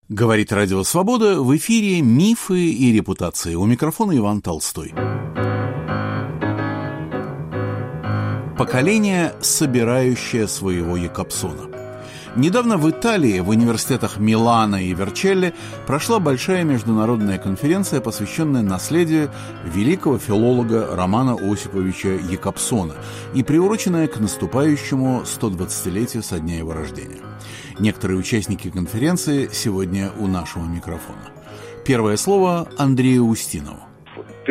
Говорит Радио Свобода, в эфире «Мифы и репутации». У микрофона Иван Толстой. Поколение, собирающее своего Якобсона. Недавно в Италии, в университетах Милана и Верчелли, прошла большая международная конференция, посвященная наследию великого филолога Романа Осиповича Якобсона и приуроченная к наступающему 120-летию со дня его рождения. Некоторые участники конференции сегодня у нашего микрофона. Первое слово Андрею Устинову. В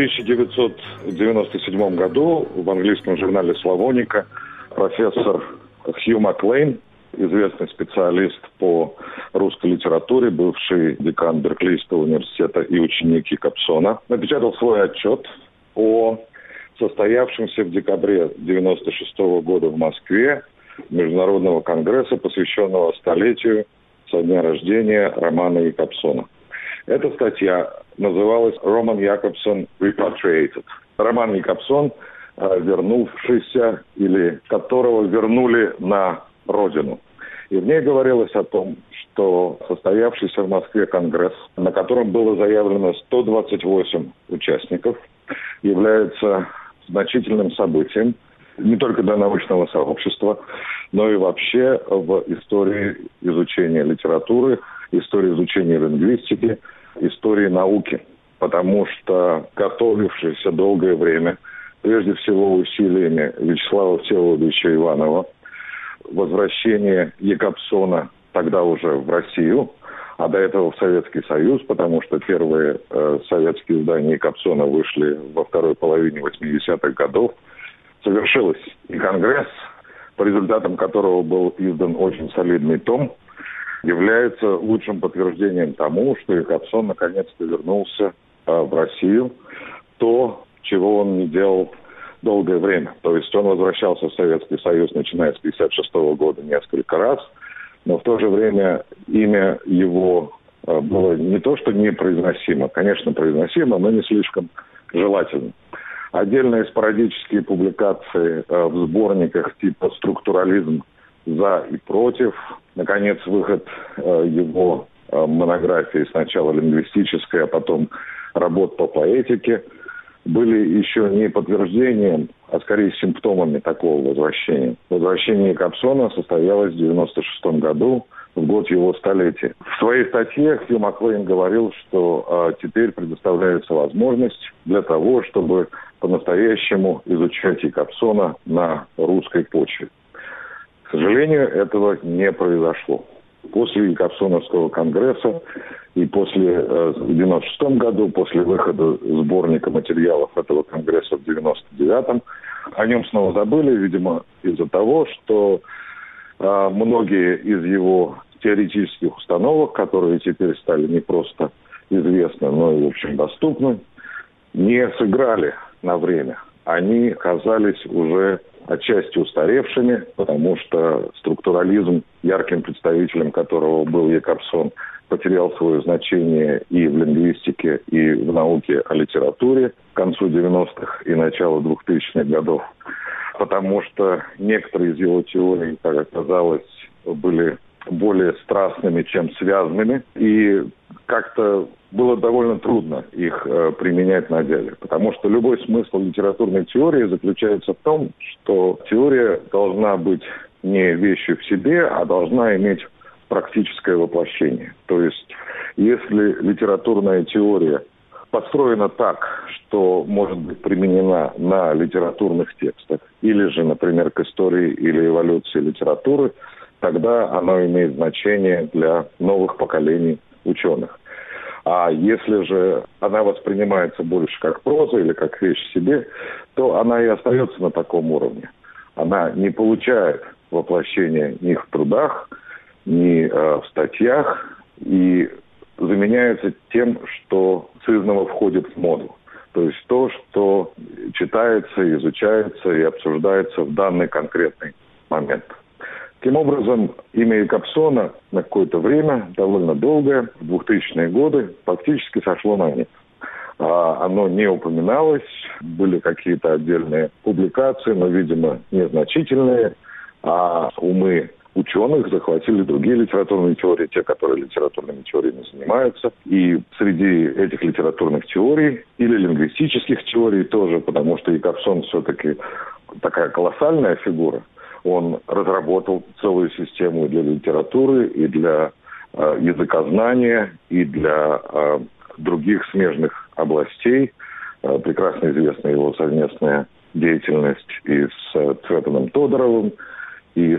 1997 году в английском журнале «Славоника» профессор Хью Маклейн, известный специалист по русской литературе, бывший декан Берклийского университета и ученик Якобсона, напечатал свой отчет о состоявшемся в декабре 1996 года в Москве Международного конгресса, посвященного столетию со дня рождения Романа Якобсона. Эта статья называлась «Роман Якобсон Repatriated». Роман Якобсон, вернувшийся, или которого вернули на родину. И в ней говорилось о том, что состоявшийся в Москве конгресс, на котором было заявлено 128 участников, является значительным событием не только для научного сообщества, но и вообще в истории изучения литературы, истории изучения лингвистики, истории науки. Потому что готовившийся долгое время, прежде всего усилиями Вячеслава Всеволодовича Иванова, возвращение Якобсона тогда уже в Россию, а до этого в Советский Союз, потому что первые советские издания Якобсона вышли во второй половине 80-х годов, совершилось. И конгресс, по результатам которого был издан очень солидный том, является лучшим подтверждением тому, что Якобсон наконец-то вернулся в Россию, то, чего он не делал долгое время. То есть он возвращался в Советский Союз, начиная с 1956 года, несколько раз, но в то же время имя его было не то, что непроизносимо, конечно, произносимо, но не слишком желательно. Отдельные спорадические публикации в сборниках типа «Структурализм за и против», наконец, выход его монографии, сначала лингвистической, а потом работ по поэтике, были еще не подтверждением, а скорее симптомами такого возвращения. Возвращение Якобсона состоялось в 1996 году, в год его столетия. В своей статье Хью Маклейн говорил, что теперь предоставляется возможность для того, чтобы по-настоящему изучать Якобсона на русской почве. К сожалению, этого не произошло. После Якобсоновского конгресса и после в 1996 году, после выхода сборника материалов этого конгресса в 1999-м, о нем снова забыли, видимо, из-за того, что многие из его теоретических установок, которые теперь стали не просто известны, но и, в общем, доступны, не сыграли на время. Они оказались уже отчасти устаревшими, потому что структурализм, ярким представителем которого был Якобсон, потерял свое значение и в лингвистике, и в науке о литературе к концу 90-х и началу 2000-х годов, потому что некоторые из его теорий, как оказалось, были более страстными, чем связанными, и как-то было довольно трудно их применять на деле, потому что любой смысл литературной теории заключается в том, что теория должна быть не вещью в себе, а должна иметь практическое воплощение. То есть, если литературная теория построена так, что может быть применена на литературных текстах, или же, например, к истории или эволюции литературы, тогда она имеет значение для новых поколений ученых. А если же она воспринимается больше как проза или как вещь в себе, то она и остается на таком уровне. Она не получает воплощения ни в трудах, ни в статьях, и заменяется тем, что сызново входит в моду. То есть то, что читается, изучается и обсуждается в данный конкретный момент. Таким образом, имя Якобсона на какое-то время, довольно долгое, в 2000-е годы, фактически сошло на нет. Оно не упоминалось, были какие-то отдельные публикации, но, видимо, незначительные, а умы ученых, захватили другие литературные теории, те, которые литературными теориями занимаются. И среди этих литературных теорий или лингвистических теорий тоже, потому что Якобсон все-таки такая колоссальная фигура, он разработал целую систему и для литературы, и для языкознания, и для других смежных областей. Прекрасно известна его совместная деятельность и с Цветаном Тодоровым, и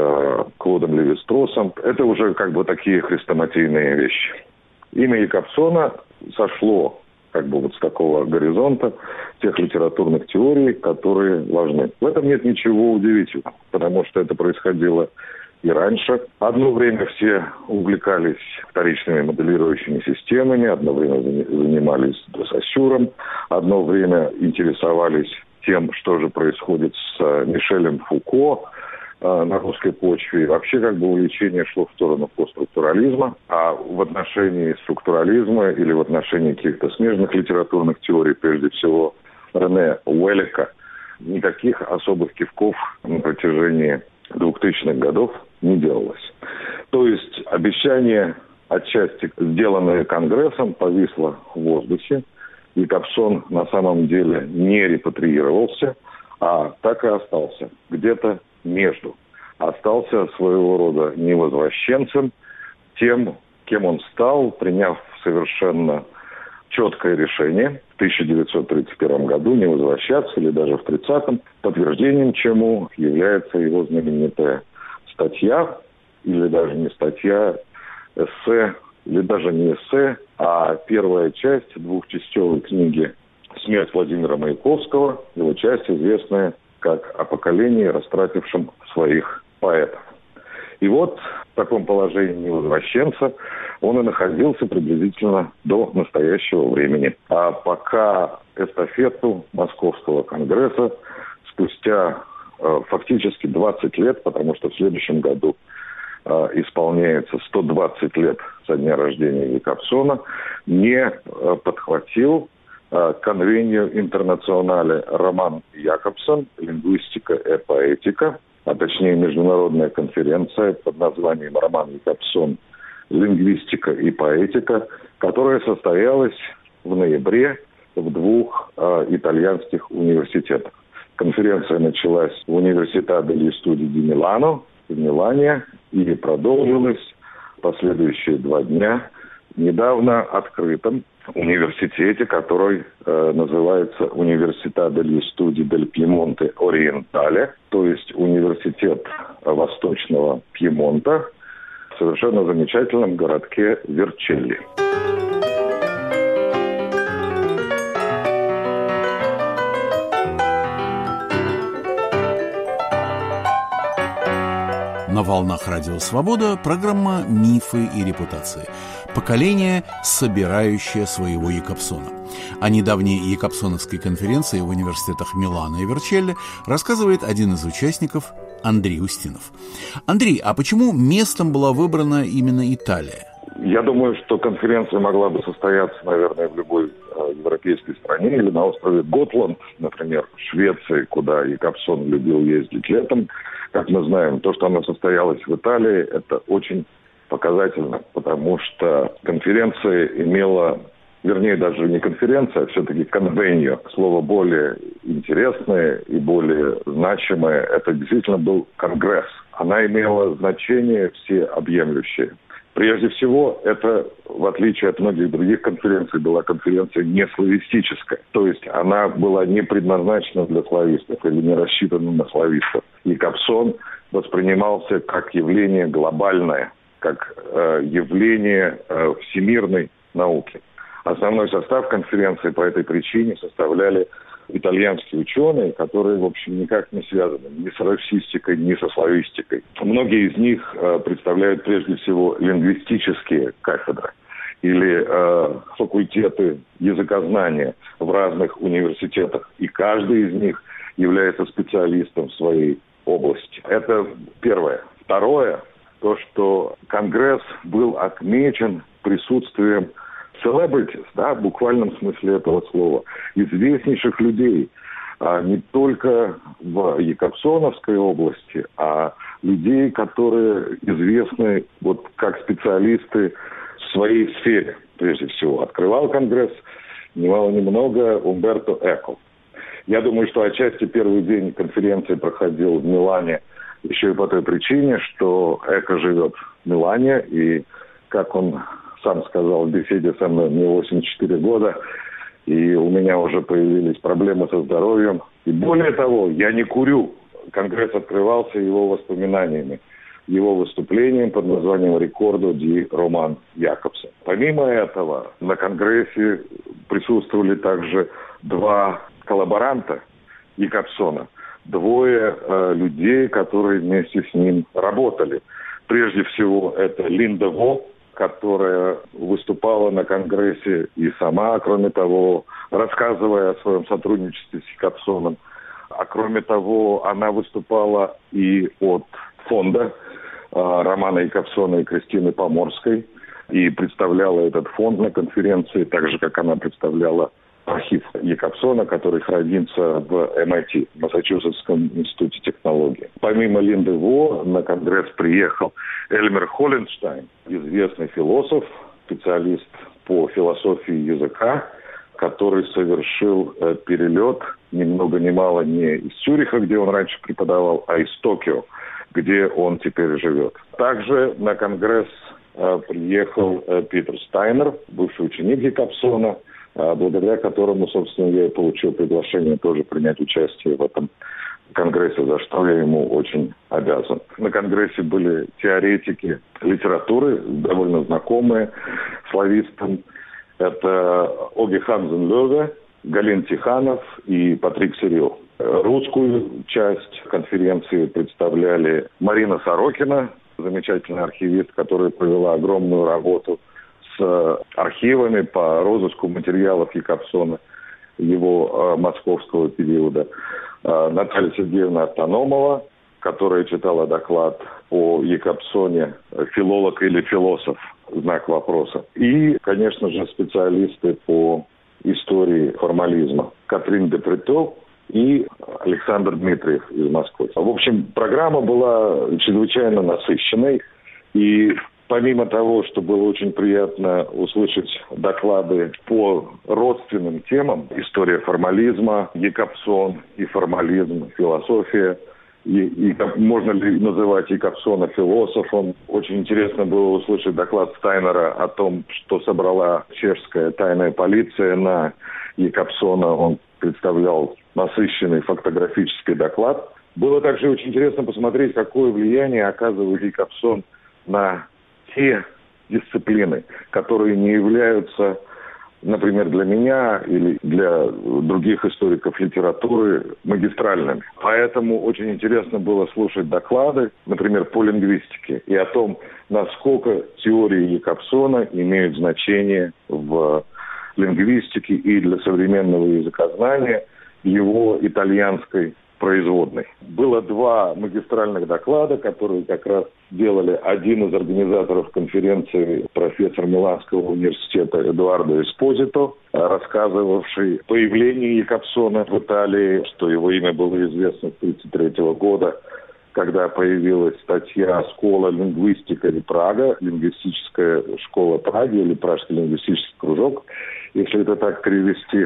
с Клодом Леви-Строссом. Это уже как бы такие хрестоматийные вещи. Имя Якобсона сошло как бы вот с такого горизонта тех литературных теорий, которые важны. В этом нет ничего удивительного, потому что это происходило и раньше. Одно время все увлекались вторичными моделирующими системами, одно время занимались Д'Сассюром, одно время интересовались тем, что же происходит с Мишелем Фуко на русской почве. И вообще как бы увлечение шло в сторону постструктурализма, а в отношении структурализма или в отношении каких-то смежных литературных теорий, прежде всего Рене Уэллека, никаких особых кивков на протяжении 2000-х годов не делалось. То есть обещание, отчасти сделанное Конгрессом, повисло в воздухе. Якобсон на самом деле не репатриировался, а так и остался где-то между. Остался своего рода невозвращенцем, тем, кем он стал, приняв совершенно четкое решение в 1931 году не возвращаться, или даже в 1930-м, подтверждением чему является его знаменитая статья, или даже не статья, эссе, или даже не эссе, а первая часть двухчастевой книги «Смерть Владимира Маяковского», его часть, известная как «О поколении, растратившем своих поэтов». И вот в таком положении невозвращенца он и находился приблизительно до настоящего времени. А пока эстафету Московского конгресса спустя фактически 20 лет, потому что в следующем году исполняется 120 лет со дня рождения Якобсона, не подхватил конвению интернационале Роман Якобсон «Лингвистика и поэтика», а точнее международная конференция под названием «Роман Якобсон. Лингвистика и поэтика», которая состоялась в ноябре в двух итальянских университетах. Конференция началась в Университà degli Studi di Milano в Милане и продолжилась последующие 2 дня в недавно открытом университете, который называется Университà degli Studi del Piemonte Orientale, то есть университет Восточного Пьемонта, в совершенно замечательном городке Верчелли. На волнах Радио Свобода программа «Мифы и репутации». Поколение, собирающее своего Якобсона. О недавней Якобсоновской конференции в университетах Милана и Верчелли рассказывает один из участников Андрей Устинов. Андрей, а почему местом была выбрана именно Италия? Я думаю, что конференция могла бы состояться, наверное, в любой европейской стране или на острове Готланд, например, в Швеции, куда Якобсон любил ездить летом. Как мы знаем, то, что она состоялась в Италии, это очень показательно, потому что конференция имела, вернее, даже не конференция, а все-таки конвению. Слово более интересное и более значимое, это действительно был конгресс. Она имела значение всеобъемлющее. Прежде всего, это, в отличие от многих других конференций, была конференция не славистическая. То есть она была не предназначена для славистов или не рассчитана на славистов. Якобсон воспринимался как явление глобальное, как явление всемирной науки. Основной состав конференции по этой причине составляли итальянские ученые, которые, в общем, никак не связаны ни с расистикой, ни со славистикой. Многие из них представляют прежде всего лингвистические кафедры или факультеты языкознания в разных университетах. И каждый из них является специалистом в своей области. Это первое. Второе, то, что Конгресс был отмечен присутствием celebrities, да, в буквальном смысле этого слова, известнейших людей, не только в Якобсоновской области, а людей, которые известны вот как специалисты в своей сфере, прежде всего. Открывал Конгресс ни мало ни много Умберто Эко. Я думаю, что отчасти первый день конференции проходил в Милане еще и по той причине, что Эко живет в Милане, и, как он сам сказал в беседе со мной, мне 84 года, и у меня уже появились проблемы со здоровьем. И более того, я не курю. Конгресс открывался его воспоминаниями, его выступлением под названием «Рикордо ди Роман Якобсон». Помимо этого, на Конгрессе присутствовали также два коллаборанта Якобсона, двое людей, которые вместе с ним работали. Прежде всего, это Линда Во, которая выступала на Конгрессе и сама, кроме того, рассказывая о своем сотрудничестве с Якобсоном. А кроме того, она выступала и от фонда Романа Якобсона и Кристины Поморской, и представляла этот фонд на конференции, так же, как она представляла архив Якобсона, который хранится в MIT, Массачусетском институте технологий. Помимо Линды Во на Конгресс приехал Эльмер Холленштайн, известный философ, специалист по философии языка, который совершил перелет ни много ни мало не из Цюриха, где он раньше преподавал, а из Токио, где он теперь живет. Также на Конгресс приехал Питер Стайнер, бывший ученик Якобсона, благодаря которому, собственно, я и получил приглашение тоже принять участие в этом Конгрессе, за что я ему очень обязан. На Конгрессе были теоретики литературы, довольно знакомые славистам. Это Оги Хансен Лёве, Галин Тиханов и Патрик Сирил. Русскую часть конференции представляли Марина Сорокина, замечательный архивист, которая провела огромную работу с архивами по розыску материалов Якобсона его московского периода. Наталья Сергеевна Автономова, которая читала доклад о Якобсоне «Филолог или философ?» знак вопроса. И, конечно же, специалисты по истории формализма Катрин Депрето и Александр Дмитриев из Москвы. В общем, программа была чрезвычайно насыщенной. И помимо того, что было очень приятно услышать доклады по родственным темам, история формализма, Якобсон и формализм, философия, и можно ли называть Якобсона философом. Очень интересно было услышать доклад Стайнера о том, что собрала чешская тайная полиция на Якобсона. Он представлял насыщенный фактографический доклад. Было также очень интересно посмотреть, какое влияние оказывает Якобсон на те дисциплины, которые не являются, например, для меня или для других историков литературы магистральными. Поэтому очень интересно было слушать доклады, например, по лингвистике, и о том, насколько теории Якобсона имеют значение в лингвистике и для современного языкознания его итальянской производной. Было два магистральных доклада, которые как раз делали один из организаторов конференции, профессор Миланского университета Эдуардо Эспозито, рассказывавший о появлении Якобсона в Италии, что его имя было известно с 1933 года, когда появилась статья «Школа лингвистика и Прага», лингвистическая школа Праги или Пражский лингвистический кружок, если это так перевести,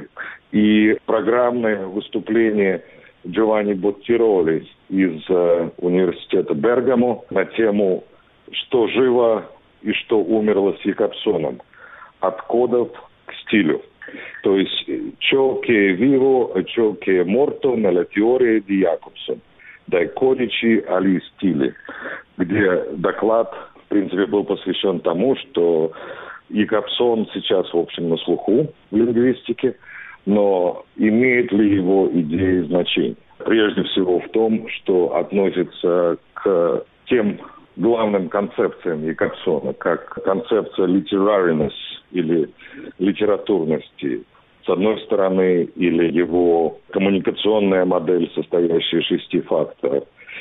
и программное выступление Джованни Боттироли из университета Бергамо на тему «Что живо и что умерло с Якобсоном. От кодов к стилю». То есть «Ciò che è vivo e ciò che è morto nella teoria di Jacobson. Dai codici agli stili», где доклад, в принципе, был посвящен тому, что Якобсон сейчас, в общем, на слуху в лингвистике, но имеет ли его идеи значение? Прежде всего в том, что относится к тем главным концепциям Якобсона, как концепция literariness или литературности, с одной стороны, или его коммуникационная модель, состоящая из 6 факторов,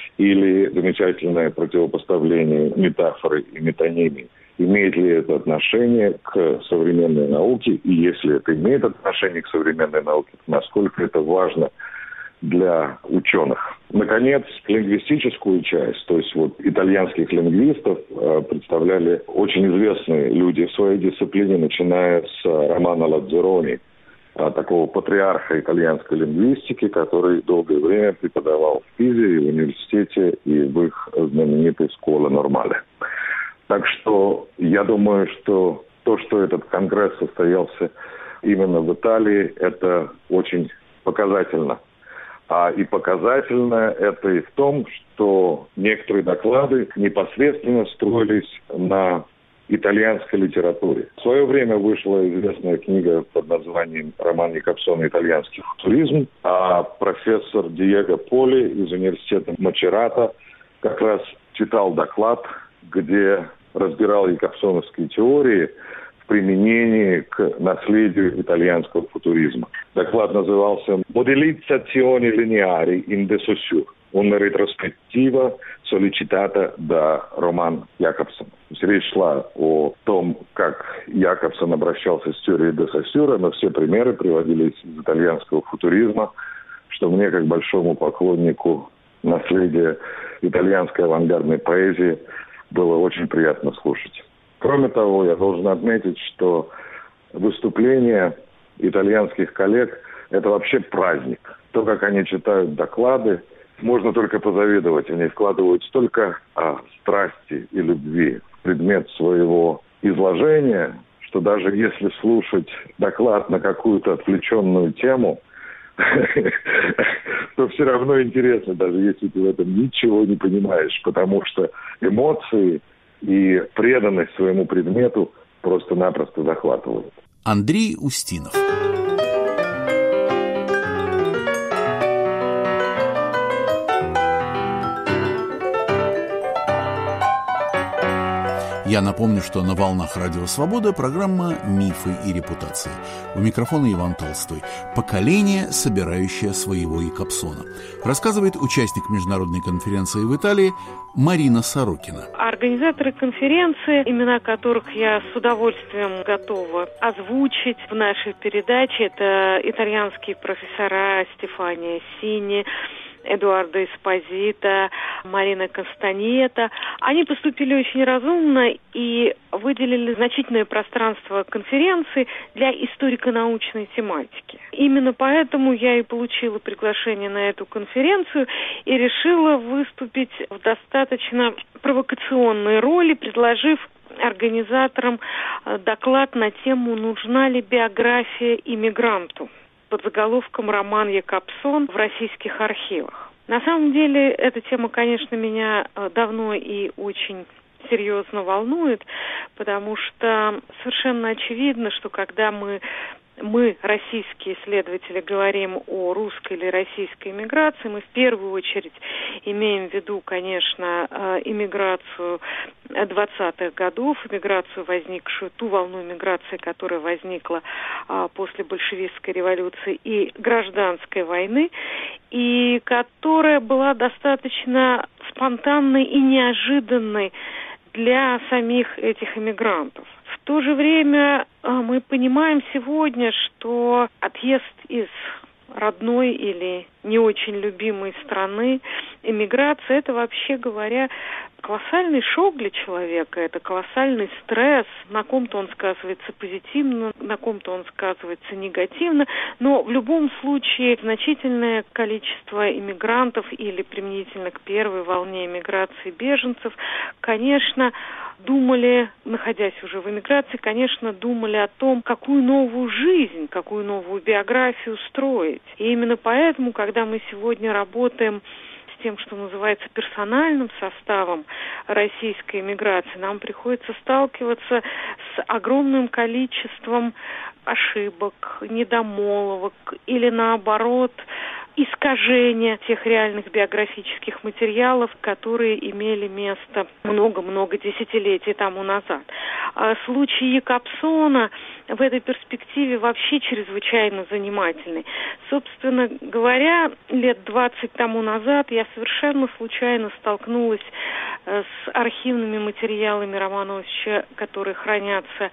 или замечательное противопоставление метафоры и метонимии. Имеет ли это отношение к современной науке? И если это имеет отношение к современной науке, то насколько это важно для ученых. Наконец, лингвистическую часть, то есть итальянских лингвистов представляли очень известные люди в своей дисциплине, начиная с Романо Ладзерони, такого патриарха итальянской лингвистики, который долгое время преподавал в Пизе, и в университете, и в их знаменитой «Скола Нормале». Так что я думаю, что то, что этот конгресс состоялся именно в Италии, это очень показательно. И показательно это и в том, что некоторые доклады непосредственно строились на итальянской литературе. В свое время вышла известная книга под названием «Роман Якобсона. Итальянский футуризм», а профессор Диего Поли из университета Мачерата как раз читал доклад, где разбирал якобсоновские теории в применении к наследию итальянского футуризма. Доклад назывался «Modelizzazioni lineari in de Saussure. Una retrospettiva sollecitata da Роман Якобсон». То есть речь шла о том, как Якобсон обращался с теорией де Сосюра, но все примеры приводились из итальянского футуризма, что мне, как большому поклоннику наследия итальянской авангардной поэзии, было очень приятно слушать. Кроме того, я должен отметить, что выступления итальянских коллег – это вообще праздник. То, как они читают доклады, можно только позавидовать. Они вкладывают столько страсти и любви в предмет своего изложения, что даже если слушать доклад на какую-то отвлеченную тему, то все равно интересно, даже если ты в этом ничего не понимаешь, потому что эмоции и преданность своему предмету просто-напросто захватывают. Андрей Устинов. Я напомню, что на волнах Радио Свобода программа «Мифы и репутации». У микрофона Иван Толстой. Поколение, собирающее своего Якобсона. Рассказывает участник международной конференции в Италии Марина Сорокина. Организаторы конференции, имена которых я с удовольствием готова озвучить в нашей передаче, это итальянские профессора Стефания Сини, Эдуардо Эспозито, Марина Кастаньета. Они поступили очень разумно и выделили значительное пространство конференции для историко-научной тематики. Именно поэтому я и получила приглашение на эту конференцию и решила выступить в достаточно провокационной роли, предложив организаторам доклад на тему «Нужна ли биография иммигранту?» под заголовком «Роман Якобсон в российских архивах». На самом деле, эта тема, конечно, меня давно и очень серьезно волнует, потому что совершенно очевидно, что когда мы, российские исследователи, говорим о русской или российской эмиграции, мы в первую очередь имеем в виду, конечно, эмиграцию 20-х годов, эмиграцию, возникшую, ту волну эмиграции, которая возникла после большевистской революции и гражданской войны, и которая была достаточно спонтанной и неожиданной для самих этих эмигрантов. В то же время мы понимаем сегодня, что отъезд из родной или не очень любимой страны, эмиграция, это, вообще говоря, колоссальный шок для человека, это колоссальный стресс. На ком-то он сказывается позитивно, на ком-то он сказывается негативно, но в любом случае значительное количество иммигрантов или применительно к первой волне эмиграции беженцев, конечно, думали, находясь уже в эмиграции, конечно, думали о том, какую новую жизнь, какую новую биографию строить. И именно поэтому, когда мы сегодня работаем с тем, что называется персональным составом российской эмиграции, нам приходится сталкиваться с огромным количеством ошибок, недомолвок или, наоборот, искажения тех реальных биографических материалов, которые имели место много-много десятилетий тому назад. Случай Якобсона в этой перспективе вообще чрезвычайно занимательный. Собственно говоря, лет 20 тому назад я совершенно случайно столкнулась с архивными материалами Романовича, которые хранятся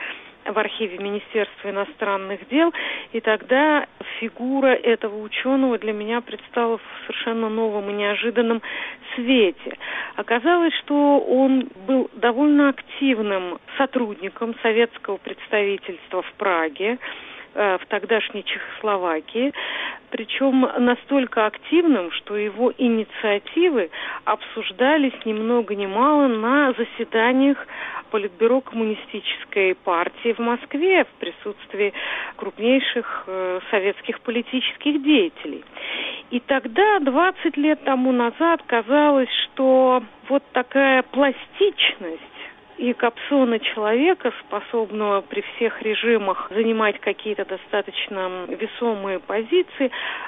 в архиве Министерства иностранных дел, и тогда фигура этого ученого для меня предстала в совершенно новом и неожиданном свете. Оказалось, что он был довольно активным сотрудником советского представительства в Праге, в тогдашней Чехословакии, причем настолько активным, что его инициативы обсуждались ни много ни мало на заседаниях Политбюро Коммунистической партии в Москве в присутствии крупнейших советских политических деятелей. И тогда, 20 лет тому назад, казалось, что вот такая пластичность Якобсона, человека, способного при всех режимах занимать какие-то достаточно весомые позиции,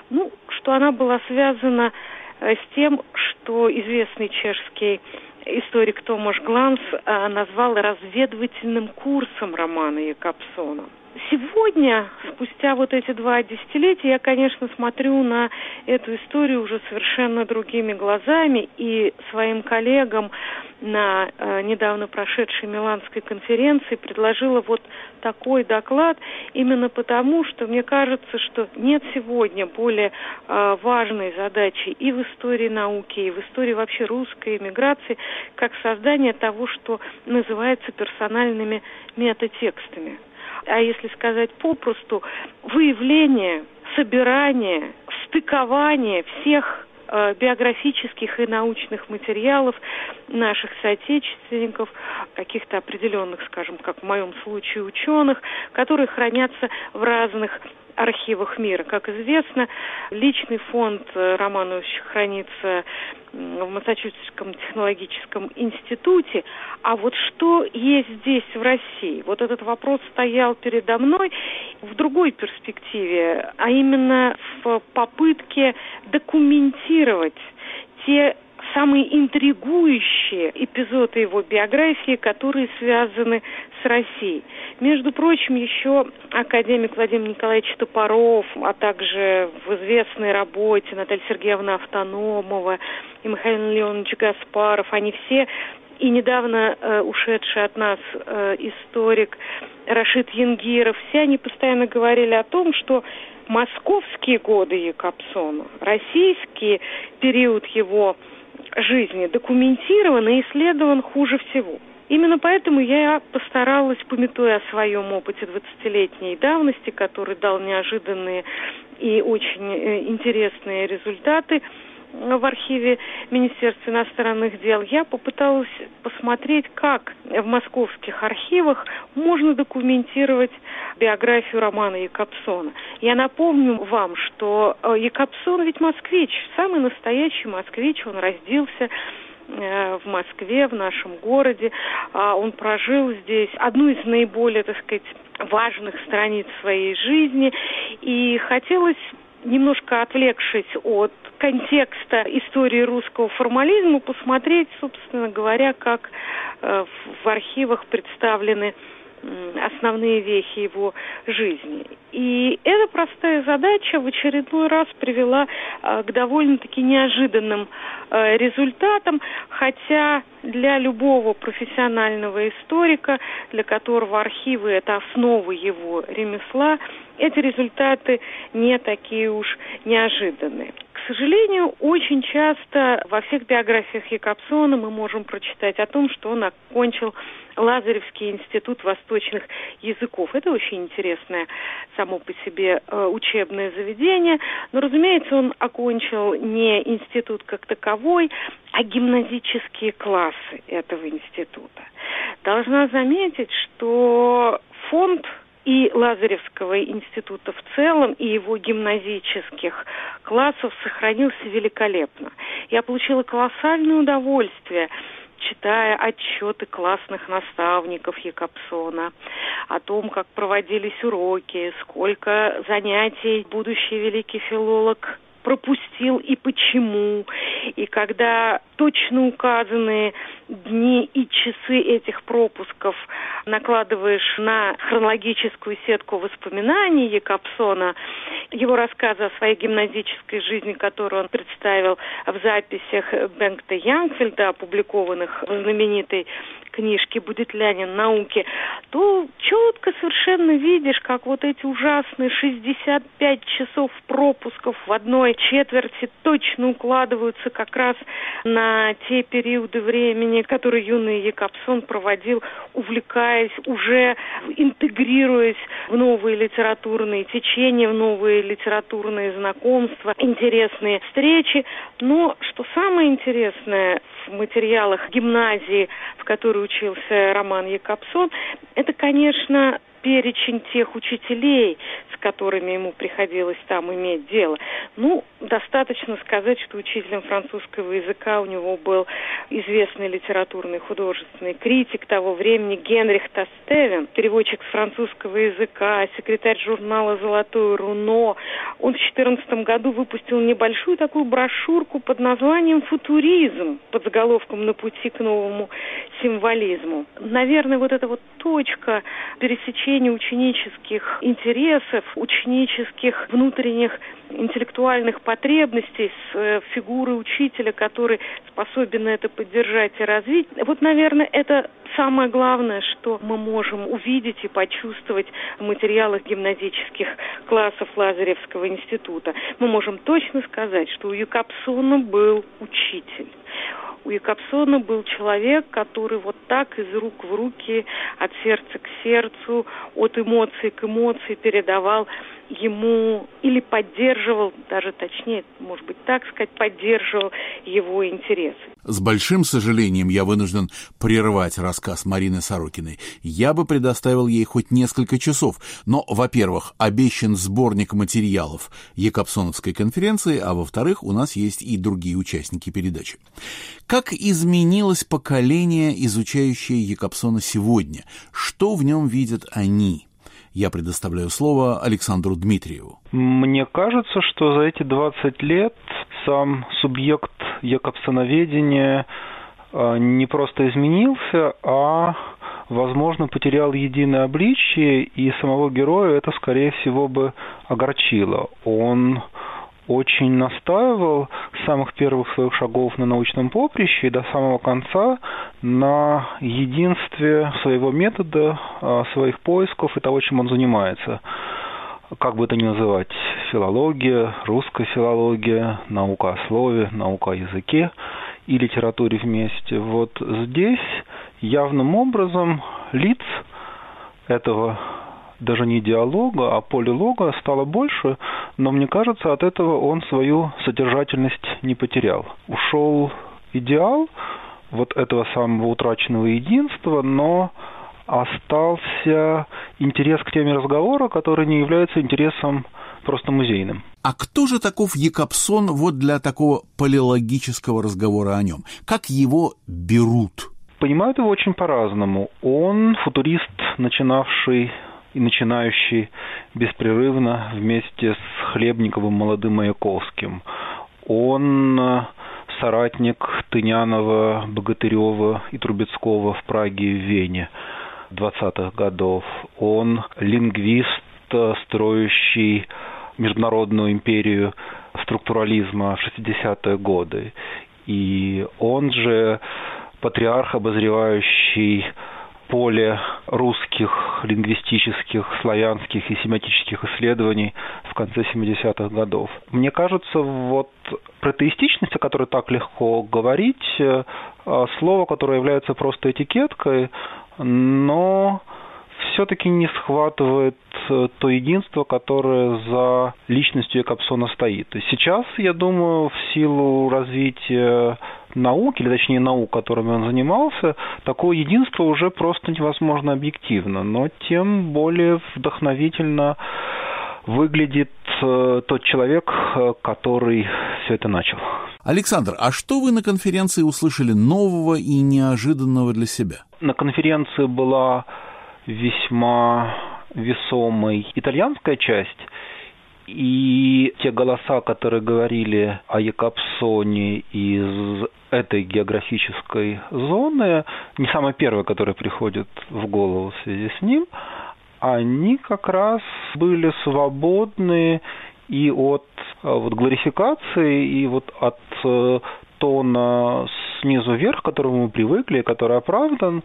что она была связана с тем, что известный чешский историк Томаш Гланс назвал разведывательным курсом романа Якобсона. Сегодня, спустя вот эти 2 десятилетия, я, конечно, смотрю на эту историю уже совершенно другими глазами, и своим коллегам на недавно прошедшей Миланской конференции предложила вот такой доклад, именно потому, что мне кажется, что нет сегодня более важной задачи и в истории науки, и в истории вообще русской эмиграции, как создание того, что называется персональными метатекстами. А если сказать попросту, выявление, собирание, стыкование всех биографических и научных материалов наших соотечественников, каких-то определенных, скажем, как в моем случае, ученых, которые хранятся в разных архивах мира. Как известно, личный фонд Романовича хранится в Массачусетском технологическом институте. А вот что есть здесь, в России? Вот этот вопрос стоял передо мной в другой перспективе, а именно в попытке документировать те самые интригующие эпизоды его биографии, которые связаны с Россией. Между прочим, еще академик Владимир Николаевич Топоров, а также в известной работе Наталья Сергеевна Автономова и Михаил Леонович Гаспаров, они все, и недавно ушедший от нас историк Рашид Янгиров, все они постоянно говорили о том, что московские годы Якобсона, российский период его жизни документирован и исследован хуже всего. Именно поэтому я постаралась, памятуя о своем опыте 20-летней давности, который дал неожиданные и очень интересные результаты в архиве Министерства иностранных дел, я попыталась посмотреть, как в московских архивах можно документировать биографию романа Якобсона. Я напомню вам, что Якобсон ведь москвич, самый настоящий москвич, он родился в Москве, в нашем городе. Он прожил здесь одну из наиболее, так сказать, важных страниц своей жизни. И хотелось, немножко отвлекшись от контекста истории русского формализма, посмотреть, собственно говоря, как в архивах представлены основные вехи его жизни. И эта простая задача в очередной раз привела к довольно-таки неожиданным результатам, хотя для любого профессионального историка, для которого архивы – это основа его ремесла, эти результаты не такие уж неожиданные. К сожалению, очень часто во всех биографиях Якобсона мы можем прочитать о том, что он окончил Лазаревский институт восточных языков. Это очень интересное само по себе учебное заведение. Но, разумеется, он окончил не институт как таковой, а гимназические классы этого института. Должна заметить, что фонд и Лазаревского института в целом, и его гимназических классов сохранился великолепно. Я получила колоссальное удовольствие, читая отчеты классных наставников Якобсона о том, как проводились уроки, сколько занятий будущий великий филолог пропустил и почему. И когда точно указанные дни и часы этих пропусков накладываешь на хронологическую сетку воспоминаний Якобсона, его рассказы о своей гимназической жизни, которую он представил в записях Бенгта Янгфельда, опубликованных в знаменитой книжке «Будет Ленин науки», то четко совершенно видишь, как вот эти ужасные 65 часов пропусков в одной четверти точно укладываются как раз на те периоды времени, которые юный Якобсон проводил, увлекаясь, уже интегрируясь в новые литературные течения, в новые литературные знакомства, интересные встречи. Но, что самое интересное в материалах гимназии, в которой учился Роман Якобсон, это, конечно, перечень тех учителей, с которыми ему приходилось там иметь дело. Достаточно сказать, что учителем французского языка у него был известный литературный художественный критик того времени Генрих Тастевен, переводчик с французского языка, секретарь журнала «Золотое руно». Он в 2014 году выпустил небольшую такую брошюрку под названием «Футуризм», под заголовком «На пути к новому символизму». Наверное, вот эта вот точка пересечения ученических интересов, ученических внутренних интеллектуальных потребностей с фигурой учителя, который способен это поддержать и развить. Вот, наверное, это самое главное, что мы можем увидеть и почувствовать в материалах гимназических классов Лазаревского института. Мы можем точно сказать, что у Якобсона был учитель. У Якобсона был человек, который вот так из рук в руки, от сердца к сердцу, от эмоций к эмоции передавал ему или поддерживал, даже точнее, может быть так сказать, поддерживал его интересы. С большим сожалением я вынужден прервать рассказ Марины Сорокиной. Я бы предоставил ей хоть несколько часов, но, во-первых, обещан сборник материалов Якобсоновской конференции, а во-вторых, у нас есть и другие участники передачи. Как изменилось поколение, изучающее Якобсона сегодня? Что в нем видят они? Я предоставляю слово Александру Дмитриеву. Мне кажется, что за эти 20 лет сам субъект якобсоноведения не просто изменился, а, возможно, потерял единое обличие, и самого героя это, скорее всего, бы огорчило. Он очень настаивал с самых первых своих шагов на научном поприще и до самого конца на единстве своего метода, своих поисков и того, чем он занимается. Как бы это ни называть, филология, русская филология, наука о слове, наука о языке и литературе вместе. Вот здесь явным образом лиц этого даже не диалога, а полилога стало больше, но мне кажется, от этого он свою содержательность не потерял. Ушел идеал вот этого самого утраченного единства, но остался интерес к теме разговора, который не является интересом просто музейным. А кто же таков Якобсон вот для такого полилогического разговора о нем? Как его берут? Понимают его очень по-разному. Он футурист, начинавший и начинающий беспрерывно вместе с Хлебниковым, молодым Маяковским. Он соратник Тынянова, Богатырева и Трубецкого в Праге и в Вене 20-х годов. Он лингвист, строящий международную империю структурализма в 60-е годы. И он же патриарх, обозревающий поле русских лингвистических, славянских и семитических исследований в конце 70-х годов. Мне кажется, вот протеистичность, о которой так легко говорить, слово, которое является просто этикеткой, но все-таки не схватывает то единство, которое за личностью Якобсона стоит. То есть сейчас, я думаю, в силу развития науки, или точнее наук, которыми он занимался, такое единство уже просто невозможно объективно, но тем более вдохновительно выглядит тот человек, который все это начал. Александр, а что вы на конференции услышали нового и неожиданного для себя? На конференции была весьма весомой итальянская часть, И те голоса, которые говорили о Якобсоне из этой географической зоны, не самые первые, которые приходят в голову в связи с ним, они как раз были свободны и от глорификации, и от тона снизу вверх, к которому мы привыкли, который оправдан,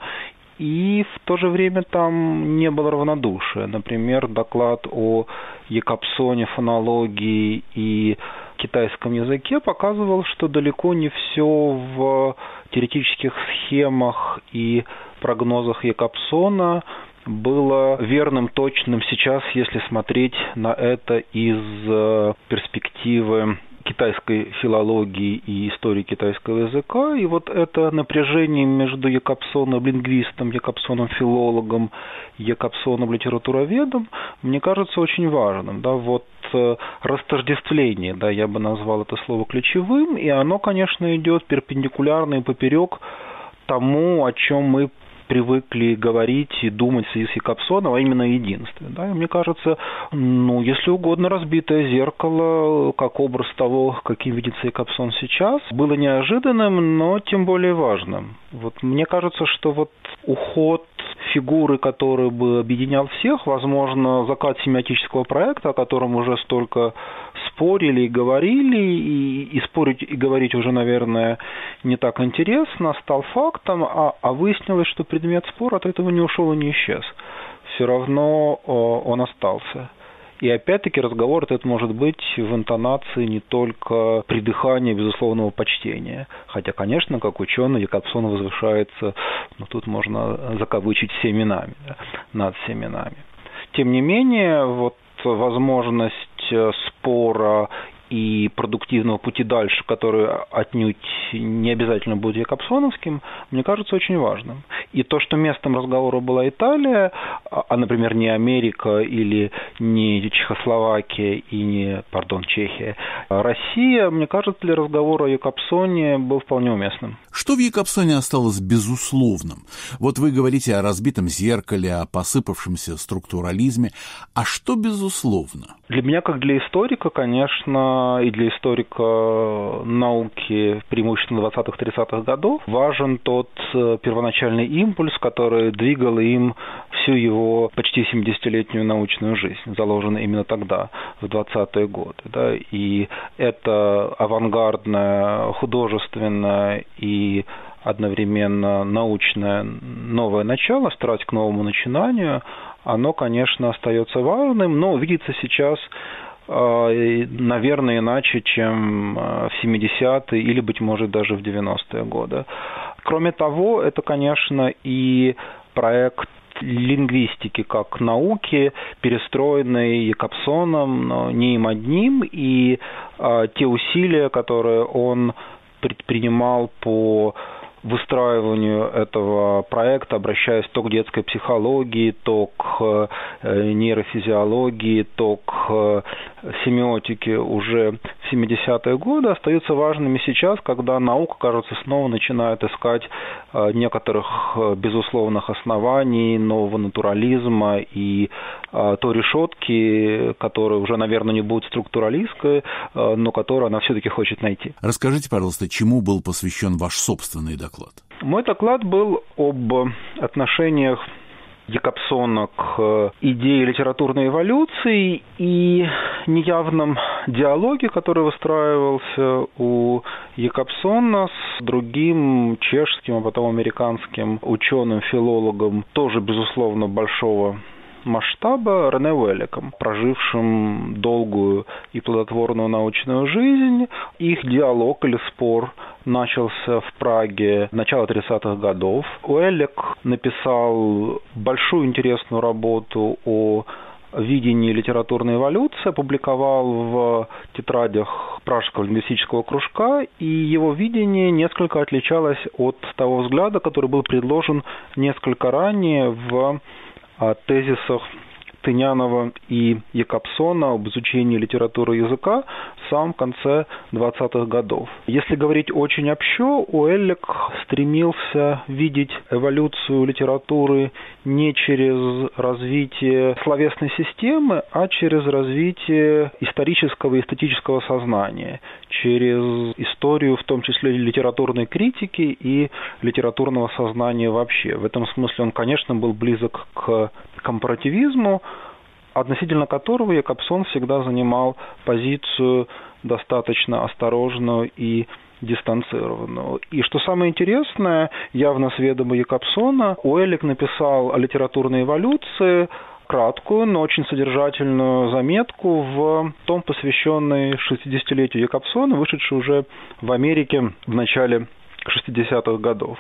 и в то же время там не было равнодушия. Например, доклад о Якобсоне, фонологии и китайском языке показывал, что далеко не все в теоретических схемах и прогнозах Якобсона было верным, точным сейчас, если смотреть на это из перспективы китайской филологии и истории китайского языка. И вот это напряжение между Якобсоном лингвистом, Якобсоном филологом, Якобсоном литературоведом, мне кажется очень важным. Да, вот растождествление, да, я бы назвал это слово ключевым, и оно, конечно, идет перпендикулярно и поперек тому, о чем мы привыкли говорить и думать в связи с Якобсоном, а именно единстве. Да? И мне кажется, если угодно, разбитое зеркало, как образ того, каким видится Якобсон сейчас, было неожиданным, но тем более важным. Вот мне кажется, что уход фигуры, который бы объединял всех, возможно, закат семиотического проекта, о котором уже столько спорили и говорили, и спорить и говорить уже, наверное, не так интересно, стал фактом, а выяснилось, что предмет спора от этого не ушел и не исчез. Все равно он остался. И опять-таки разговор этот может быть в интонации не только придыхания безусловного почтения. Хотя, конечно, как ученый, Якобсон возвышается, тут можно закавычить всеми нами, над всеми нами. Тем не менее, возможность спора и продуктивного пути дальше, который отнюдь не обязательно будет якобсоновским, мне кажется очень важным. И то, что местом разговора была Италия, а, например, не Америка или не Чехословакия и не, Чехия, а Россия, мне кажется, для разговора о Якобсоне был вполне уместным. Что в Якобсоне осталось безусловным? Вот вы говорите о разбитом зеркале, о посыпавшемся структурализме. А что безусловно? Для меня, как для историка, конечно, и для историка науки, преимущественно 20-30-х годов, важен тот первоначальный импульс, который двигал им всю его почти 70-летнюю научную жизнь, заложенную именно тогда, в 20-е годы. Да? И это авангардное, художественное и одновременно научное новое начало, страсть к новому начинанию, оно, конечно, остается важным, но видится сейчас, наверное, иначе, чем в 70-е или, быть может, даже в 90-е годы. Кроме того, это, конечно, и проект лингвистики как науки, перестроенной Якобсоном, но не им одним, и те усилия, которые он предпринимал по выстраиванию этого проекта, обращаясь то к детской психологии, то к нейрофизиологии, то к семиотике уже в 70-е годы, остаются важными сейчас, когда наука, кажется, снова начинает искать некоторых безусловных оснований нового натурализма и той решетки, которая уже, наверное, не будет структуралистской, но которую она все-таки хочет найти. Расскажите, пожалуйста, чему был посвящен ваш собственный доклад? Мой доклад был об отношениях Якобсона к идее литературной эволюции и неявном диалоге, который выстраивался у Якобсона с другим чешским, а потом американским ученым-филологом, тоже, безусловно, большого масштаба, Рене Уэлликом, прожившим долгую и плодотворную научную жизнь. Их диалог или спор начался в Праге в начале 30-х годов. Уэллик написал большую интересную работу о видении литературной эволюции, опубликовал в тетрадях Пражского лингвистического кружка, и его видение несколько отличалось от того взгляда, который был предложен несколько ранее в тезисах Тынянова и Якобсона об изучении литературы языка в самом конце 20-х годов. Если говорить очень общо, Уэллик стремился видеть эволюцию литературы не через развитие словесной системы, а через развитие исторического и эстетического сознания, через историю, в том числе литературной критики и литературного сознания вообще. В этом смысле он, конечно, был близок к компаративизму, относительно которого Якобсон всегда занимал позицию достаточно осторожную и дистанцированную. И что самое интересное, явно с ведома Якобсона, Уэллик написал о литературной эволюции краткую, но очень содержательную заметку в том, посвященный 60-летию Якобсона, вышедший уже в Америке в начале 60-х годов.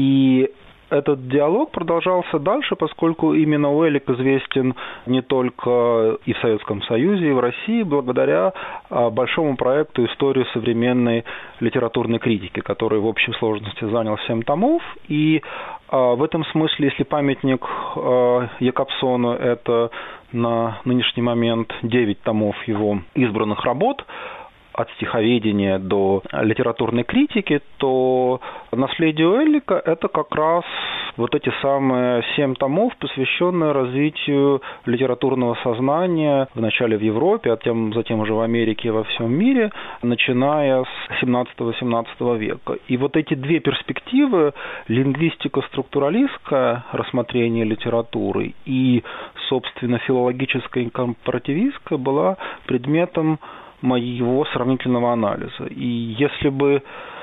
И этот диалог продолжался дальше, поскольку именно Уэллик известен не только и в Советском Союзе, и в России, благодаря большому проекту «История современной литературной критики», который в общей сложности занял 7 томов. И в этом смысле, если памятник Якобсону – это на нынешний момент 9 томов его избранных работ, от стиховедения до литературной критики, то наследие Уэллика – это как раз вот эти самые 7 томов, посвященные развитию литературного сознания вначале в Европе, а затем уже в Америке и во всем мире, начиная с 17-18 века. И вот эти две перспективы – лингвистико-структуралистское рассмотрение литературы и, собственно, филологическое и компаративистское – была предметом моего сравнительного анализа. И если бы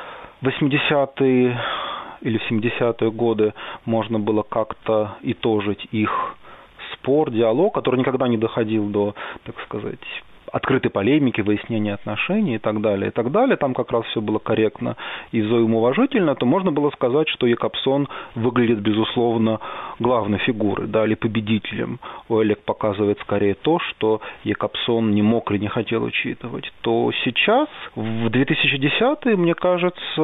в 80-е или в 70-е годы можно было как-то итожить их спор, диалог, который никогда не доходил до, так сказать, открытой полемики, выяснения отношений и так далее, там как раз все было корректно и взаимоуважительно, то можно было сказать, что Якобсон выглядит, безусловно, главной фигурой, да, или победителем. Уэллик показывает скорее то, что Якобсон не мог или не хотел учитывать. То сейчас, в 2010-е, мне кажется,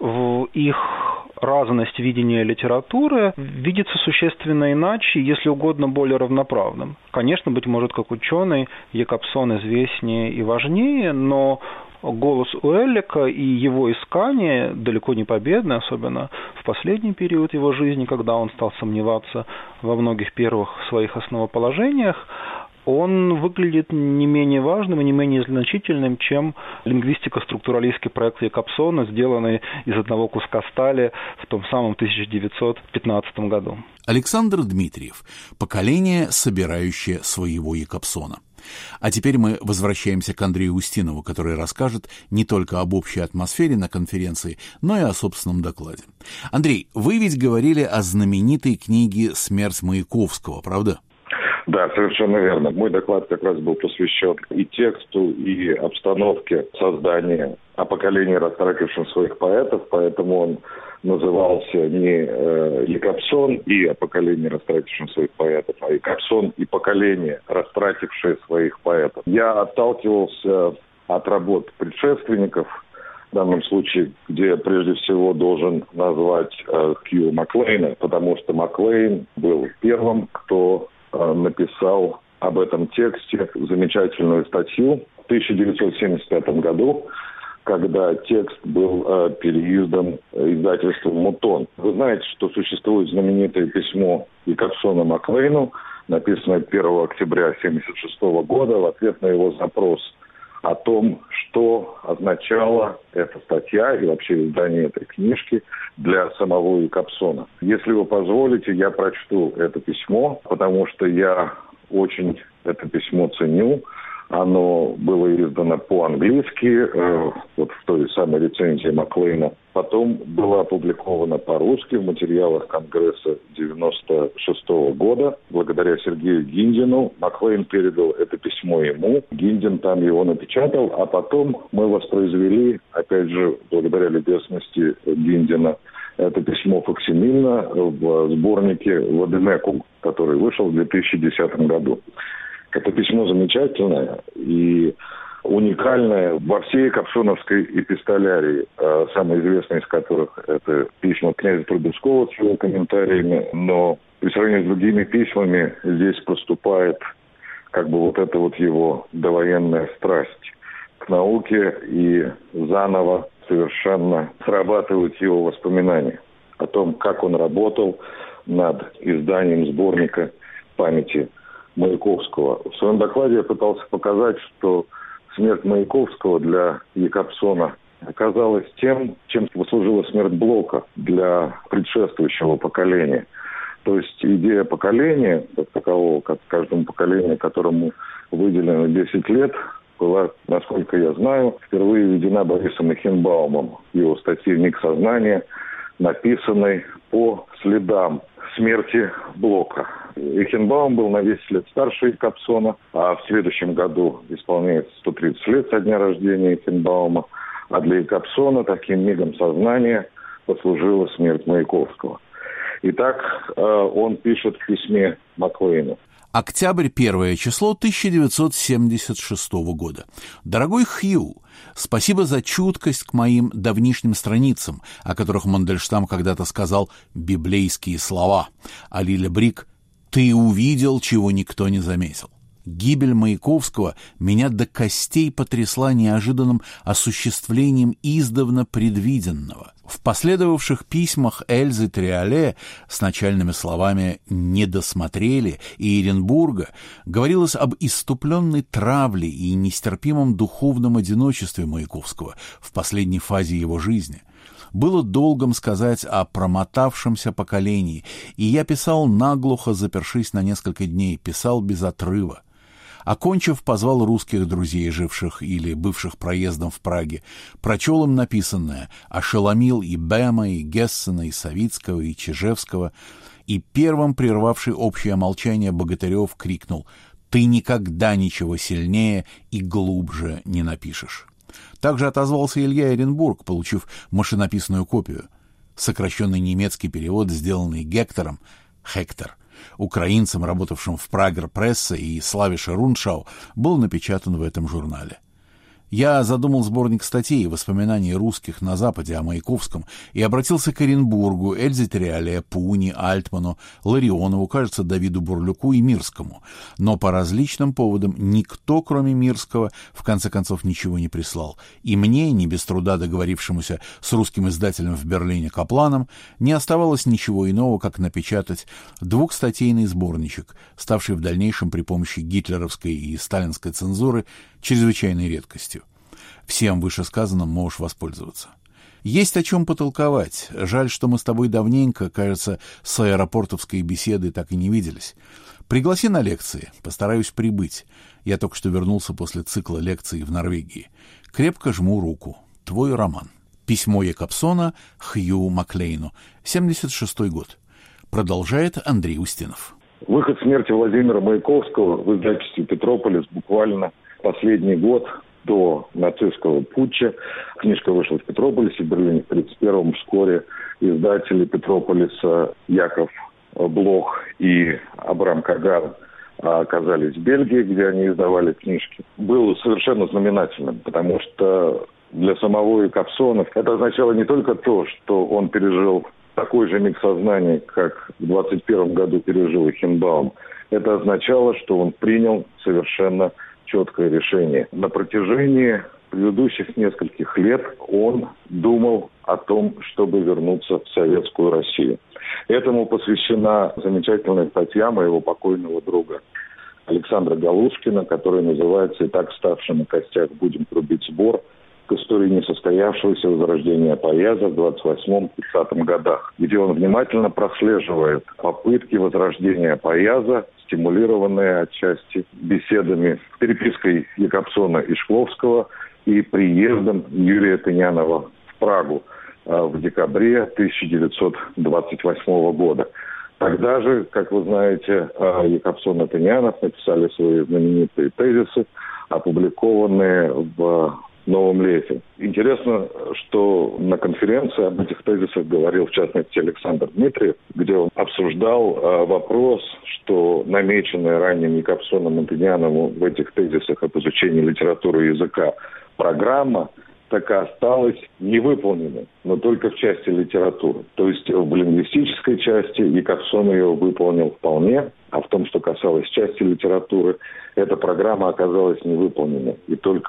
в их разность видения литературы видится существенно иначе, если угодно, более равноправным. Конечно, быть может, как ученый, Якобсон известнее и важнее, но голос Уэллика и его искание далеко не победны, особенно в последний период его жизни, когда он стал сомневаться во многих первых своих основоположениях, он выглядит не менее важным и не менее значительным, чем лингвистико-структуралистский проект Якобсона, сделанный из одного куска стали в том самом 1915 году. Александр Дмитриев. Поколение, собирающее своего Якобсона. А теперь мы возвращаемся к Андрею Устинову, который расскажет не только об общей атмосфере на конференции, но и о собственном докладе. Андрей, вы ведь говорили о знаменитой книге «Смерть Маяковского», правда? Да, совершенно верно. Мой доклад как раз был посвящен и тексту, и обстановке создания о поколении, растратившем своих поэтов, поэтому он назывался не Якобсон и о поколении, растратившем своих поэтов, а Якобсон и поколение, растратившее своих поэтов. Я отталкивался от работ предшественников, в данном случае, где я прежде всего должен назвать Хью Маклейна, потому что Маклейн был первым, кто написал об этом тексте замечательную статью в 1975 году, когда текст был переиздан издательством «Мутон». Вы знаете, что существует знаменитое письмо Якобсона Маклейну, написанное 1 октября 1976 года в ответ на его запрос о том, что означала эта статья и вообще издание этой книжки для самого Якобсона. Если вы позволите, я прочту это письмо, потому что я очень это письмо ценю. Оно было издано по-английски, вот в той самой рецензии Маклейна. Потом было опубликовано по-русски в материалах Конгресса 1996 года. Благодаря Сергею Гиндину Маклейн передал это письмо ему. Гиндин там его напечатал, а потом мы воспроизвели, опять же, благодаря любезности Гиндина, это письмо факсимильно в сборнике «Вадемекум», который вышел в 2010 году. Это письмо замечательное и уникальное во всей якобсоновской эпистолярии, самое известное из которых это письма князя Трубецкого с его комментариями, но по сравнению с другими письмами здесь проступает как бы вот эта вот его довоенная страсть к к науке и заново совершенно срабатывают его воспоминания о том, как он работал над изданием сборника памяти Маяковского. В своем докладе я пытался показать, что смерть Маяковского для Якобсона оказалась тем, чем послужила смерть Блока для предшествующего поколения. То есть идея поколения, как такового, как каждому поколению, которому выделено 10 лет, была, насколько я знаю, впервые введена Борисом Эхенбаумом в его статье «Миг сознания», написанной по следам смерти Блока. Эхенбаум был на 10 лет старше Якобсона, а в следующем году исполняется 130 лет со дня рождения Эхенбаума. А для Якобсона таким мигом сознания послужила смерть Маяковского. Итак, он пишет в письме Маклейну. Октябрь, 1 число 1976 года. Дорогой Хью, спасибо за чуткость к моим давнишним страницам, о которых Мандельштам когда-то сказал библейские слова. А Лиля Брик: «Ты увидел, чего никто не заметил». Гибель Маяковского меня до костей потрясла неожиданным осуществлением издавна предвиденного. В последовавших письмах Эльзы Триоле с начальными словами «не досмотрели» и Эренбурга говорилось об исступленной травле и нестерпимом духовном одиночестве Маяковского в последней фазе его жизни. Было долгом сказать о промотавшемся поколении, и я писал наглухо, запершись на несколько дней, писал без отрыва. Окончив, позвал русских друзей, живших или бывших проездом в Праге, прочел им написанное, ошеломил и Бема, и Гессена, и Савицкого, и Чижевского, и первым прервавший общее молчание Богатырев крикнул: «Ты никогда ничего сильнее и глубже не напишешь». Также отозвался Илья Эренбург, получив машинописную копию. Сокращенный немецкий перевод, сделанный Гектором, Хектор, украинцем, работавшим в Прагер Прессе и Славише Руншау, был напечатан в этом журнале. Я задумал сборник статей и воспоминаний русских на Западе о Маяковском и обратился к Эренбургу, Эльзе Триоле, Пуни, Альтману, Ларионову, кажется, Давиду Бурлюку и Мирскому. Но по различным поводам никто, кроме Мирского, в конце концов ничего не прислал. И мне, не без труда договорившемуся с русским издателем в Берлине Капланом, не оставалось ничего иного, как напечатать двухстатейный сборничек, ставший в дальнейшем при помощи гитлеровской и сталинской цензуры чрезвычайной редкостью. Всем вышесказанным можешь воспользоваться. Есть о чем потолковать. Жаль, что мы с тобой давненько, кажется, с аэропортовской беседы так и не виделись. Пригласи на лекции, постараюсь прибыть. Я только что вернулся после цикла лекций в Норвегии. Крепко жму руку. Твой Роман. Письмо Якобсона Хью Маклейну. 76-й год. Продолжает Андрей Устинов. Выход смерти Владимира Маяковского в издательстве «Петрополис» буквально последний год до нацистского путча. Книжка вышла в Петрополисе, в Берлине в 1931-м. Вскоре издатели Петрополиса Яков Блох и Абрам Каган оказались в Бельгии, где они издавали книжки. Было совершенно знаменательным, потому что для самого Якобсона это означало не только то, что он пережил такой же миг сознания, как в 1921 году пережил Эхенбаум. Это означало, что он принял совершенно четкое решение. На протяжении предыдущих нескольких лет он думал о том, чтобы вернуться в Советскую Россию. Этому посвящена замечательная статья моего покойного друга Александра Галушкина, которая называется «И так ставший на костях будем трубить сбор к истории несостоявшегося возрождения Паяza в 28-30 годах», где он внимательно прослеживает попытки возрождения Паяza, стимулированные отчасти беседами, перепиской Якобсона и Шкловского и приездом Юрия Тынянова в Прагу в декабре 1928 года. Тогда же, как вы знаете, Якобсон и Тынянов написали свои знаменитые тезисы, опубликованные в «Новом лете». Интересно, что на конференции об этих тезисах говорил, в частности, Александр Дмитриев, где он обсуждал вопрос, что намеченная ранним Якобсоном и Тыняновым в этих тезисах об изучении литературы и языка программа так и осталась невыполненной, но только в части литературы. То есть в лингвистической части Якобсон ее выполнил вполне, а в том, что касалось части литературы, эта программа оказалась невыполненной. И только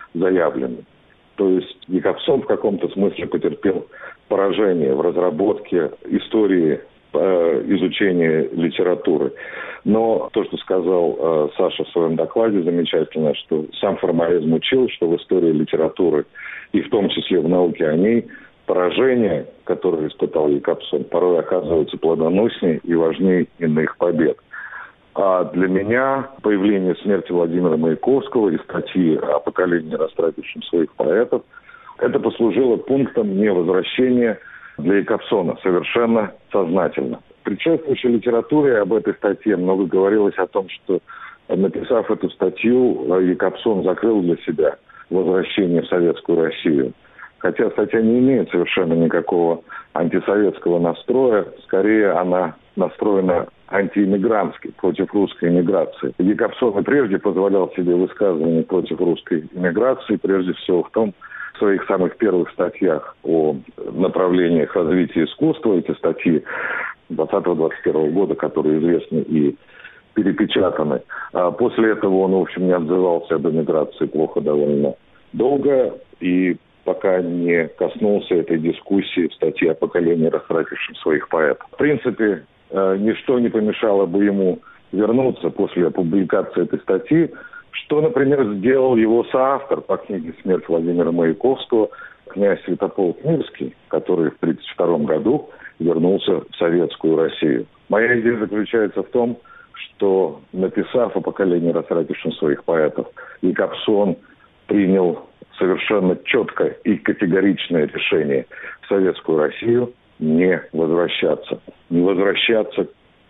заявлены. То есть Якобсон в каком-то смысле потерпел поражение в разработке истории изучения литературы. Но то, что сказал Саша в своем докладе, замечательно, что сам формализм учил, что в истории литературы, и в том числе в науке о ней, поражения, которые испытал Якобсон, порой оказываются плодоноснее и важнее иных побед. А для меня появление смерти Владимира Маяковского и статьи о поколении, растратившем своих поэтов, это послужило пунктом невозвращения для Якобсона совершенно сознательно. В предшествующей литературе об этой статье много говорилось о том, что, написав эту статью, Якобсон закрыл для себя возвращение в Советскую Россию. Хотя статья не имеет совершенно никакого антисоветского настроя, скорее она настроена антииммигрантски, против русской иммиграции. Якобсон и прежде позволял себе высказывания против русской иммиграции, прежде всего в своих самых первых статьях о направлениях развития искусства. Эти статьи 20-21 года, которые известны и перепечатаны. А после этого он, в общем, не отзывался об эмиграции плохо довольно долго, и пока не коснулся этой дискуссии в статье о поколении, растратившем своих поэтов. В принципе, ничто не помешало бы ему вернуться после публикации этой статьи, что, например, сделал его соавтор по книге «Смерть Владимира Маяковского» князь Святополк Мирский, который в 1932 году вернулся в Советскую Россию. Моя идея заключается в том, что, написав о поколении, растратившем своих поэтов, Якобсон принял совершенно четкое и категоричное решение в Советскую Россию не возвращаться. Не возвращаться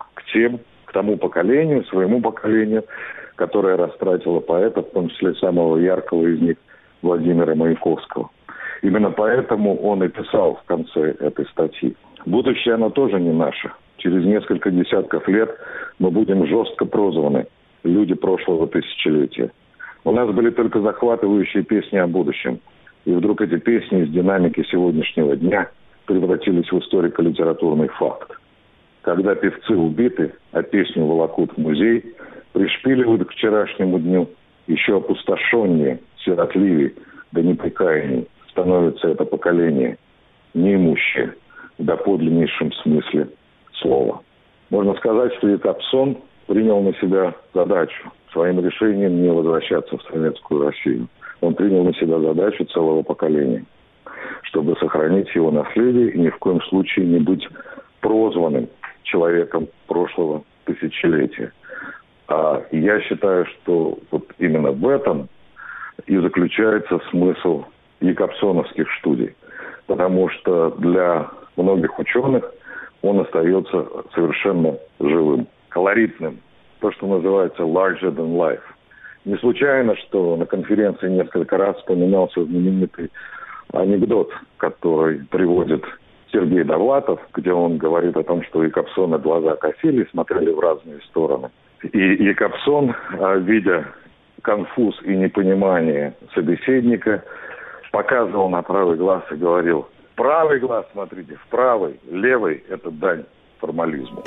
к тому поколению, своему поколению, которое растратило поэта, в том числе самого яркого из них, Владимира Маяковского. Именно поэтому он и писал в конце этой статьи: «Будущее оно тоже не наше. Через несколько десятков лет мы будем жестко прозваны, люди прошлого тысячелетия. У нас были только захватывающие песни о будущем. И вдруг эти песни из динамики сегодняшнего дня превратились в историко-литературный факт. Когда певцы убиты, а песню волокут в музей, пришпиливают к вчерашнему дню, еще опустошеннее, сиротливее, да непрекаянней становится это поколение, неимущее в доподлиннейшем смысле слова». Можно сказать, что Якобсон принял на себя задачу своим решением не возвращаться в Советскую Россию. Он принял на себя задачу целого поколения, чтобы сохранить его наследие и ни в коем случае не быть прозванным человеком прошлого тысячелетия. И я считаю, что вот именно в этом и заключается смысл якобсоновских студий. Потому что для многих ученых он остается совершенно живым, колоритным. То, что называется larger than life. Не случайно, что на конференции несколько раз вспоминался знаменитый анекдот, который приводит Сергей Довлатов, где он говорит о том, что у Якобсона глаза косили, смотрели в разные стороны. И Якобсон, видя конфуз и непонимание собеседника, показывал на правый глаз и говорил: «Правый глаз, смотрите, в правый, левый – это дань формализму».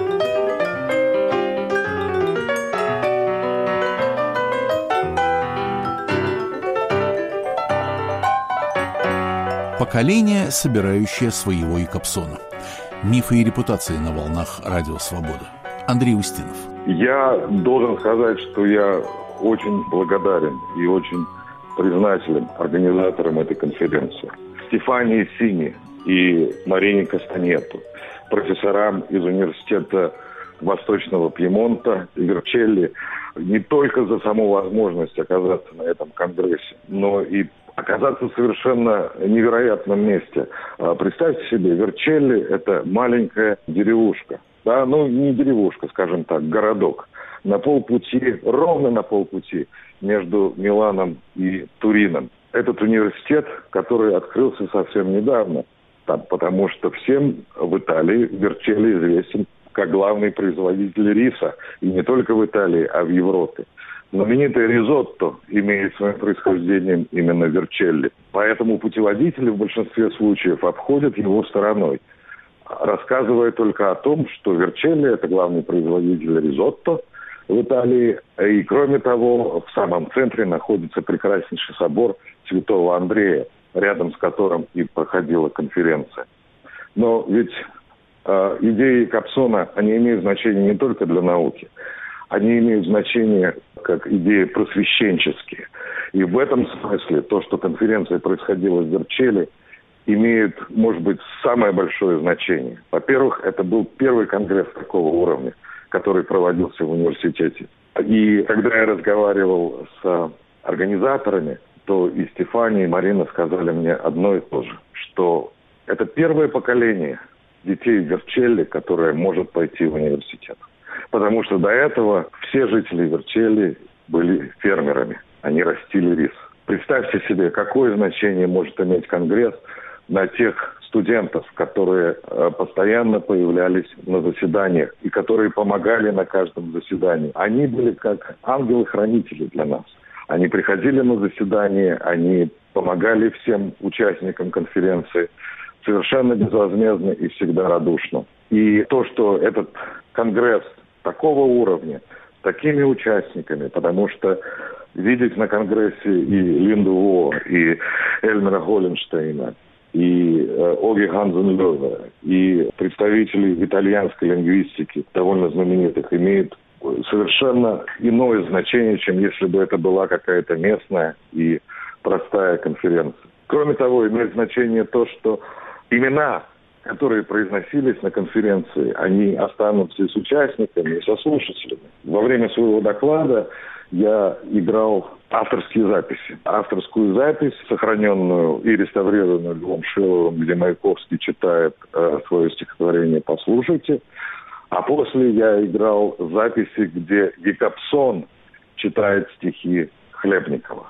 Поколение, собирающее своего Якобсона. Мифы и репутации на волнах Радио Свобода. Андрей Устинов. Я должен сказать, что я очень благодарен и очень признателен организаторам этой конференции. Стефании Сини и Марине Кастанету, профессорам из университета Восточного Пьемонта и Верчелли, не только за саму возможность оказаться на этом конгрессе, но и оказаться в совершенно невероятном месте. Представьте себе, Верчелли – это маленькая деревушка. Да, не деревушка, скажем так, городок. На полпути, ровно на полпути между Миланом и Турином. Этот университет, который открылся совсем недавно, потому что всем в Италии Верчелли известен как главный производитель риса. И не только в Италии, а в Европе. Знаменитое ризотто имеет своим происхождением именно Верчелли. Поэтому путеводители в большинстве случаев обходят его стороной, рассказывая только о том, что Верчелли – это главный производитель ризотто, в Италии. И кроме того, в самом центре находится прекраснейший собор Святого Андрея, рядом с которым и проходила конференция. Но ведь идеи Якобсона, они имеют значение не только для науки, они имеют значение как идеи просвещенческие. И в этом смысле то, что конференция происходила в Верчелли, имеет, может быть, самое большое значение. Во-первых, это был первый конгресс такого уровня, который проводился в университете. И когда я разговаривал с организаторами, то и Стефания, и Марина сказали мне одно и то же, что это первое поколение детей Верчелли, которое может пойти в университет. Потому что до этого все жители Верчелли были фермерами, они растили рис. Представьте себе, какое значение может иметь конгресс на тех студентов, которые постоянно появлялись на заседаниях и которые помогали на каждом заседании. Они были как ангелы-хранители для нас. Они приходили на заседание, они помогали всем участникам конференции совершенно безвозмездно и всегда радушно. И то, что этот конгресс такого уровня, с такими участниками, потому что видеть на конгрессе и Линду Во, и Эльмера Голленштейна, и Оги Хансен-Лёве, и представителей итальянской лингвистики, довольно знаменитых, имеет совершенно иное значение, чем если бы это была какая-то местная и простая конференция. Кроме того, имеет значение то, что имена, которые произносились на конференции, они останутся и с участниками, и со слушателями. Во время своего доклада я играл авторские записи. Авторскую запись, сохраненную и реставрированную Львом Шиловым, где Маяковский читает свое стихотворение «Послушайте». А после я играл записи, где Якобсон читает стихи Хлебникова.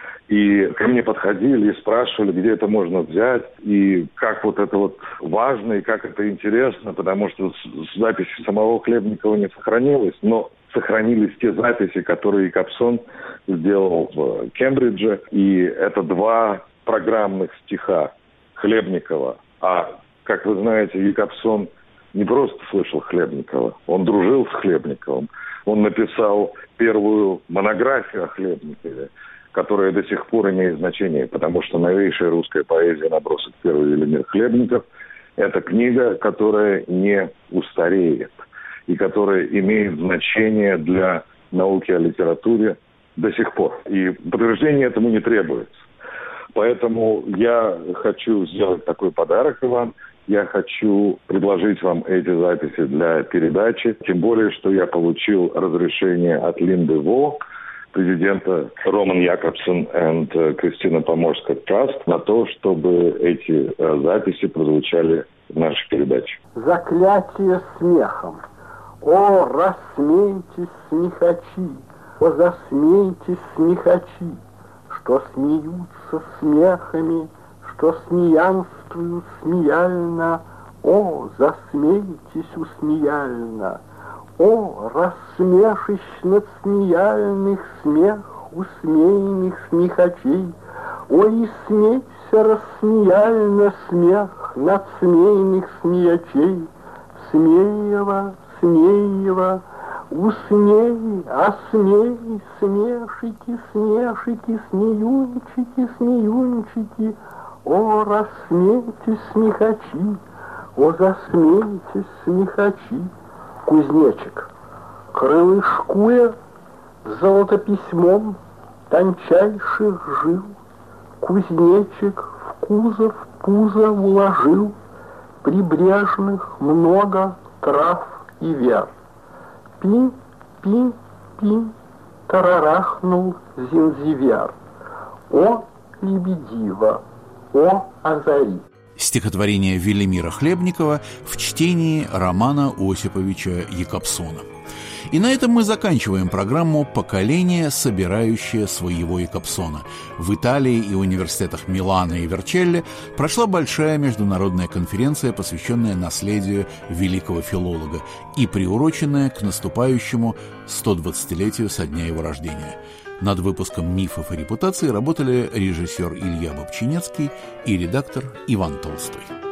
И ко мне подходили и спрашивали, где это можно взять, и как вот это вот важно, и как это интересно, потому что записи самого Хлебникова не сохранилось, но сохранились те записи, которые Якобсон сделал в Кембридже. И это 2 программных стиха Хлебникова. А, как вы знаете, Якобсон не просто слышал Хлебникова, он дружил с Хлебниковым. Он написал первую монографию о Хлебникове, которая до сих пор имеет значение, потому что новейшая русская поэзия «Набросок первый Велимир Хлебников» – это книга, которая не устареет и которая имеет значение для науки о литературе до сих пор. И подтверждение этому не требуется. Поэтому я хочу сделать такой подарок вам. Я хочу предложить вам эти записи для передачи. Тем более, что я получил разрешение от Линды Во, президента Роман Якобсон и Кристина Поморская Траст, на то, чтобы эти записи прозвучали в нашей передаче. Заклятие смехом. О, рассмейтесь, смехачи, о, засмейтесь, смехачи, что смеются смехами, что смеянствуют смеяльно, о, засмейтесь усмеяльно. О, рассмешищ смеяльных смех усмеянных смехачей, о, и смейся рассмеяльно смех над смеянных смеячей, Смеева, Смеева, усмей, осмей, смешики, смешики, смеюнчики, смеюнчики, о, рассмейтесь, смехачи, о, засмейтесь, смехачи. Кузнечик, крылышкуя золотописьмом тончайших жил, кузнечик в кузов пузо уложил прибрежных много трав и вер. Пинь, пинь, пинь, тарарахнул зинзивер. О, лебедива, о, озари. Стихотворение Велимира Хлебникова в чтении Романа Осиповича Якобсона. И на этом мы заканчиваем программу «Поколение, собирающее своего Якобсона». В Италии и университетах Милана и Верчелли прошла большая международная конференция, посвященная наследию великого филолога и приуроченная к наступающему 120-летию со дня его рождения. Над выпуском «Мифов и репутации» работали режиссер Илья Бобчинецкий и редактор Иван Толстой.